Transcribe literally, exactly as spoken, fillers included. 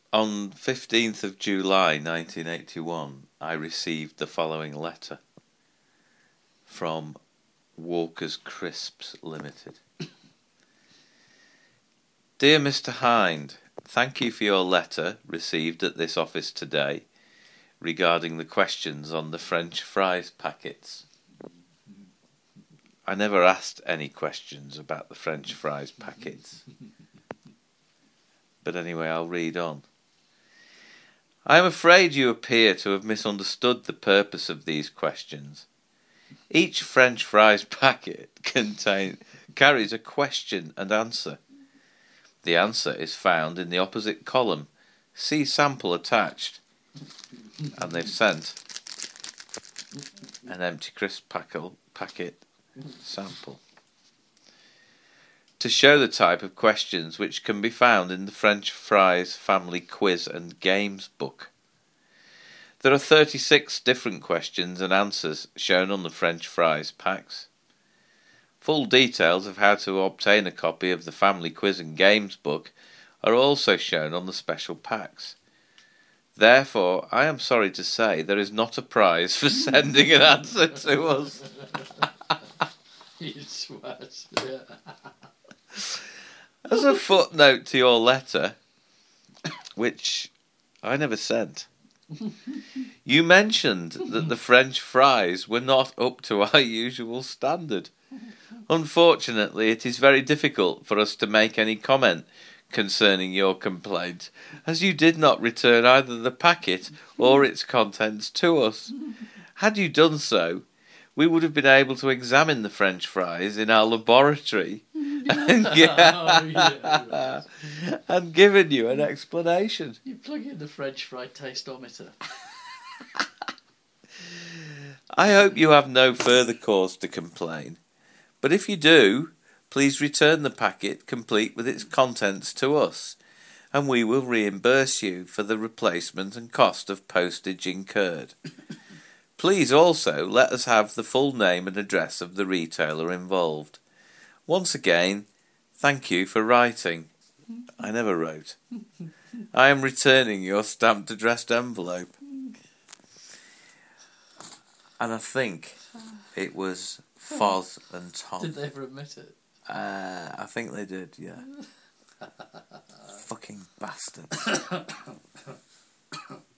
On fifteenth of July nineteen eighty-one, I received the following letter from Walker's Crisps Limited. Dear Mister Hind, thank you for your letter received at this office today regarding the questions on the French fries packets. I never asked any questions about the French fries packets. But anyway, I'll read on. I am afraid you appear to have misunderstood the purpose of these questions. Each French fries packet contain, carries a question and answer. The answer is found in the opposite column. See sample attached. And they've sent an empty crisp packet sample to show the type of questions which can be found in the French Fries Family Quiz and Games book. There are thirty-six different questions and answers shown on the French fries packs. Full details of how to obtain a copy of the Family Quiz and Games book are also shown on the special packs. Therefore, I am sorry to say there is not a prize for sending an answer to us. You swat, yeah. As a footnote to your letter, which I never sent, you mentioned that the French fries were not up to our usual standard. Unfortunately, it is very difficult for us to make any comment concerning your complaint, as you did not return either the packet or its contents to us. Had you done so, we would have been able to examine the French fries in our laboratory and, oh, yeah, and given you an explanation. You plug in the French fry tasteometer. I hope you have no further cause to complain, but if you do, please return the packet complete with its contents to us, and we will reimburse you for the replacement and cost of postage incurred. Please also let us have the full name and address of the retailer involved. Once again, thank you for writing. I never wrote. I am returning your stamped addressed envelope. And I think it was Foz and Tom. Did they ever admit it? Uh, I think they did, yeah. Fucking bastards.